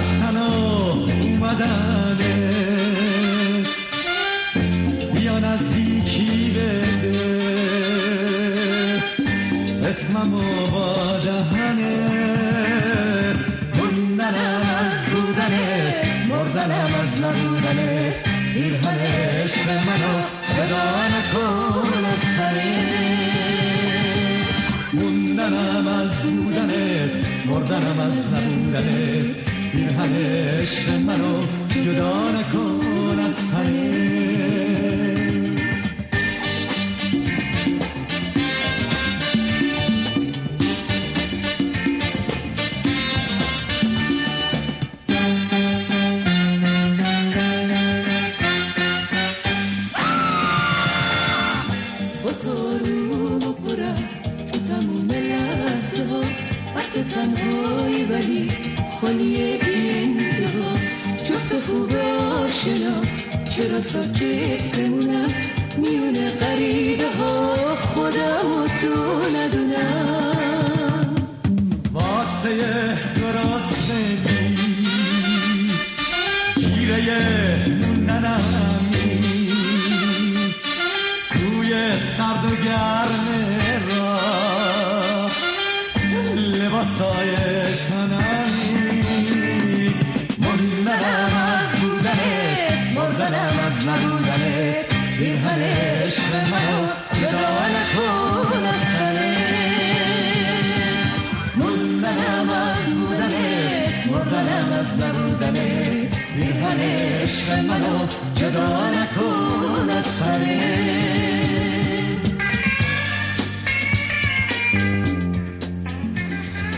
تنها اومدنه، بیا نزدیکی بده اسممو با دهنه، موندنم از بودنه، مردنم از نبودنه، پیرهن عشق منو جدا نکن از تنه، موندنم از بودنه، مردنم از نبودنه، پیرهن عشق منو جدا نکن از تنه. تنهایی ولی خالیه بی انتها، جفت خوب آشنا چرا ساکت بمونم میونه غریبه ها، خودم و تو ندونم. واسه درستگی شیره ننمی توی سرد و گرم لباسای تنمی، موندنم از بودنه، مردنم از نبودنه، پیرهن عشق منو جدا نکن از تنه، موندنم از بودنه، مردنم از نبودنه، پیرهن عشق منو جدا نکن از تنه.